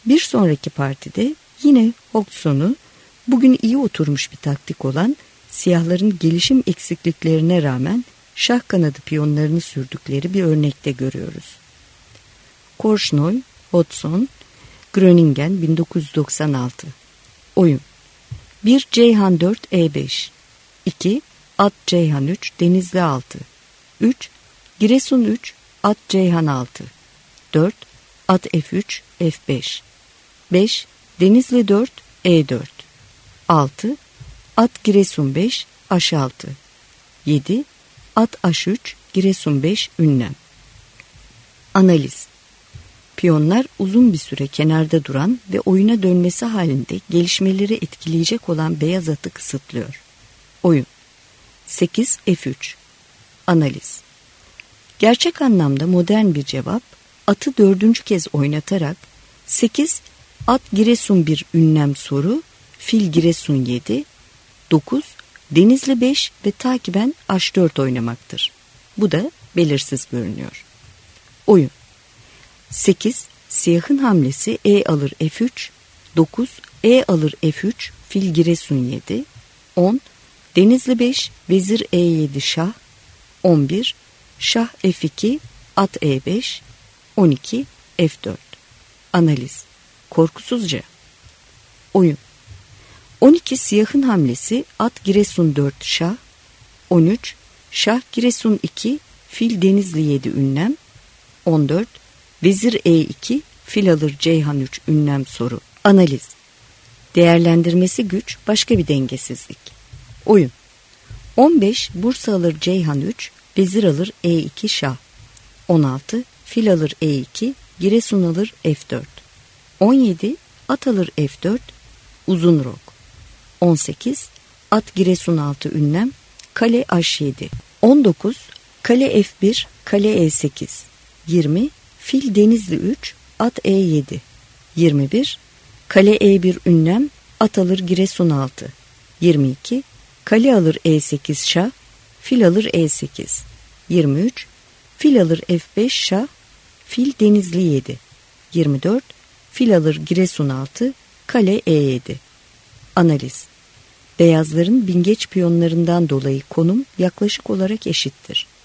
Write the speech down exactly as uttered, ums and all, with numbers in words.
Bir sonraki partide yine Hodgson'u bugün iyi oturmuş bir taktik olan siyahların gelişim eksikliklerine rağmen şah kanadı piyonlarını sürdükleri bir örnekte görüyoruz. Korşnoy, Hodgson, Groningen bin dokuz yüz doksan altı. Oyun: bir Ceyhan dört E beş, iki At Ceyhan üç Denizli altı, üç Giresun üç At Ceyhan altı, dört At F üç F beş, beş Denizli dört E dört, altı At Giresun beş H altı, yedi At H üç Giresun beş Ünlem. Analiz: Piyonlar uzun bir süre kenarda duran ve oyuna dönmesi halinde gelişmeleri etkileyecek olan beyaz atı kısıtlıyor. Oyun: sekiz F üç. Analiz: Gerçek anlamda modern bir cevap, atı dördüncü kez oynatarak sekiz At Giresun bir Ünlem soru, Fil Giresun yedi, dokuz Denizli beş ve takiben H dört oynamaktır. Bu da belirsiz görünüyor. Oyun: sekiz Siyahın hamlesi E alır F üç, dokuz E alır F üç Fil Giresun yedi, on Denizli beş Vezir E yedi Şah, on bir Şah F iki At E beş, on iki F dört. Analiz: Korkusuzca. Oyun: on iki Siyahın hamlesi At Giresun dört Şah, on üç Şah Giresun iki Fil Denizli yedi Ünlem, on dört Vezir E iki Fil alır Ceyhan üç Ünlem soru. Analiz: Değerlendirmesi güç başka bir dengesizlik. Oyun: on beş Bursa alır Ceyhan üç Vezir alır E iki Şah, on altı Fil alır E iki Giresun alır F dört, on yedi At alır F dört Uzun Rok, on sekiz At Giresun altı Ünlem Kale H yedi, on dokuz Kale F bir Kale E sekiz, yirmi Fil Denizli üç At E yedi, yirmi bir Kale E bir Ünlem At alır Giresun altı, yirmi iki Kale alır E sekiz Şah Fil alır E sekiz, yirmi üç Fil alır F beş Şah Fil Denizli yedi, yirmi dört Fil alır Giresun altı Kale E yedi. Analiz: Beyazların bingeç piyonlarından dolayı konum yaklaşık olarak eşittir.